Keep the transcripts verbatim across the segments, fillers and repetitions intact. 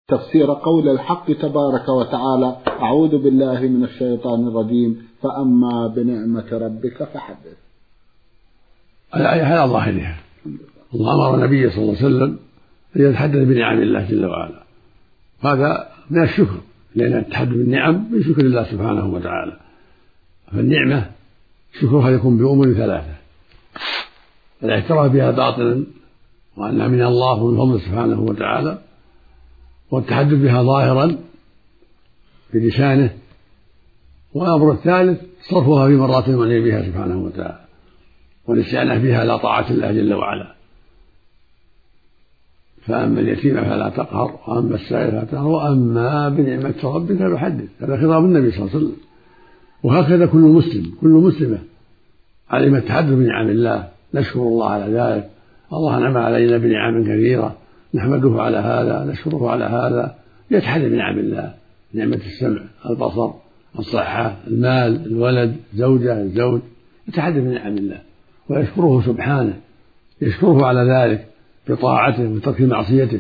تفسير قول الحق تبارك وتعالى: أعوذ بالله من الشيطان الرجيم، فأما بنعمة ربك فحدث. الآية على ظاهرها، الله أمر النبي صلى الله عليه وسلم أن يتحدث بنعم الله جل وعلا، هذا من الشكر، لأن التحدث بالنعم من شكر الله سبحانه وتعالى. فالنعمة شكرها يكون بأمور ثلاثة: الاعتراف بها باطنا وأنها من الله ومن فضله سبحانه وتعالى، والتحدث بها ظاهرا بلسانه، والأمر الثالث صرفها في مرات المعنى بها سبحانه وتعالى، والاستعانة بها على طاعة الله جل وعلا. فأما اليتيم فلا تقهر، وأما السائل فلا تنهر، وأما بنعمة ربك فحدث. هذا خطاب النبي صلى الله عليه وسلم، وهكذا كل مسلم كل مسلمة علم التحدث بنعم الله، نشكر الله على ذلك. الله أنعم علينا بنعم كثيرة، نحمده على هذا، نشكره على هذا. يتحدث بنعم الله: نعمة السمع، البصر، الصحة، المال، الولد، زوجة، الزوج. يتحدث بنعم الله ويشكره سبحانه، يشكره على ذلك بطاعته وترك معصيته.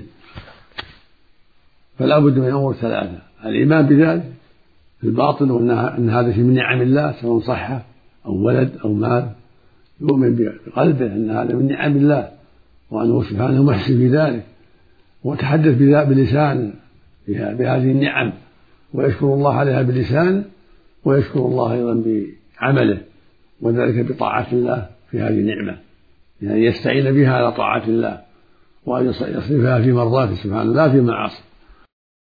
فلا بد من أمور ثلاثة: الإيمان بذلك في الباطن، وأن هذا في من نعم الله، سواء صحة أو ولد أو مال، يؤمن بقلبه أن هذا من نعم الله وأنه سبحانه محسن في ذلك، وتحدث بلسانه بهذه النعم، ويشكر الله عليها بلسانه، ويشكر الله أيضا بعمله، وذلك بطاعة الله في هذه النعمة، يعني يستعين بها على طاعة الله، وأن يصرفها في مرضاته سبحانه لا في معاصي.